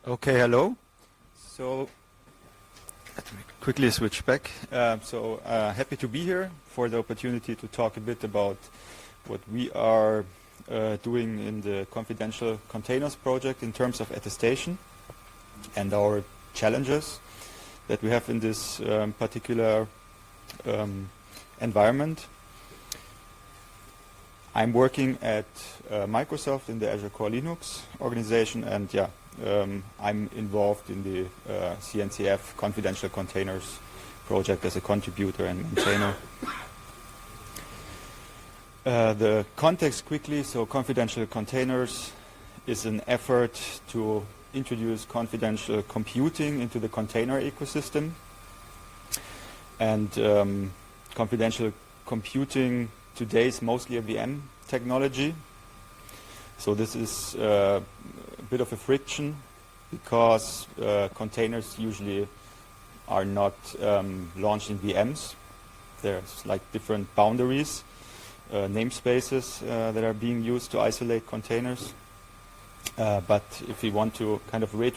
Okay, hello. So let me quickly switch back. Happy to be here for the opportunity to talk a bit about what we are doing in the confidential containers project in terms of attestation and our challenges that we have in this particular environment. I'm working at Microsoft in the Azure Core Linux organization, and I'm involved in the CNCF confidential containers project as a contributor and maintainer. The context quickly, so confidential containers is an effort to introduce confidential computing into the container ecosystem. And confidential computing today is mostly a VM technology. So this is a bit of a friction because containers usually are not launched in VMs. There's like different boundaries, namespaces that are being used to isolate containers. But if we want to kind of